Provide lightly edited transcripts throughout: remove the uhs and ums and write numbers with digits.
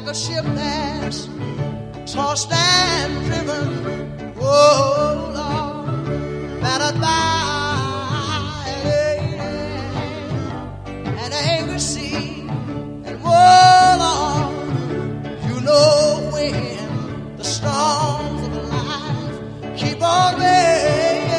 a ship that's tossed and driven, oh Lord, battered by an angry sea. And oh Lord, you know when the storms of life keep on raging.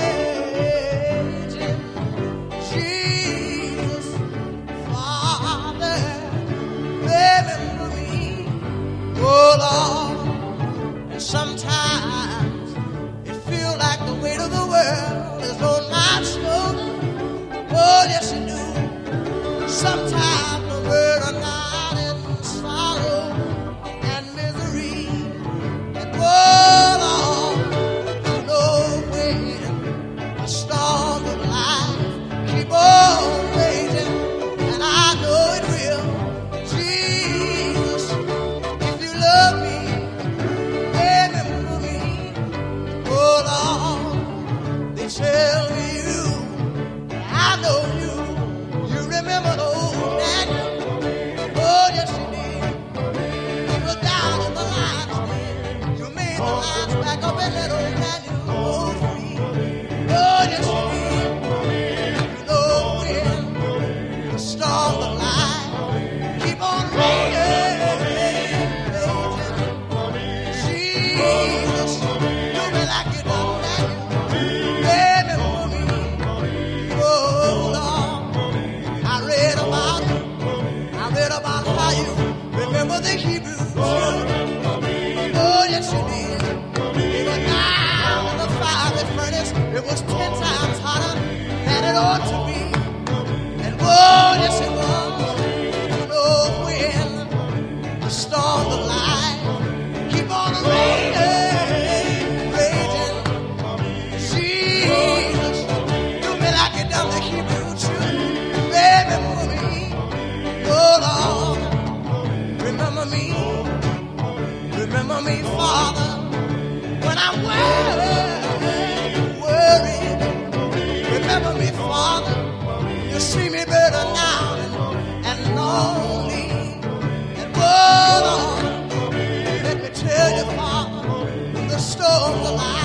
Jesus, Father, remember me, oh Lord. And sometimes it feels like the weight of the world is on my shoulder. Oh yes it do. Sometimes the burden out in sorrow and misery. And oh Lord, you know when the storms of life keep on raging, and I know it will. Jesus, if you love me, remember me. Oh Lord, they tell me you, I know you remember old Daniel. Oh yes you did. You were down in the lion's den. You made the lions back up and let old Daniel go free. Oh yes you did. You know when the storms of life keep on raging. Jesus, do me like you done Daniel. Remember me. Oh Lord, I read about how you remember the Hebrews. Oh yes you did. They were down in the fiery furnace. It was 10 times hotter than it ought to be. And oh yes it was. You know when the storms of life keep on raging. Jesus, do me like you done the Hebrew children. Remember me, oh Lord. Remember me, Father, when I'm worried. Remember me, Father. You see me burdened down and lonely. And oh Lord, let me tell you, Father, the storms of life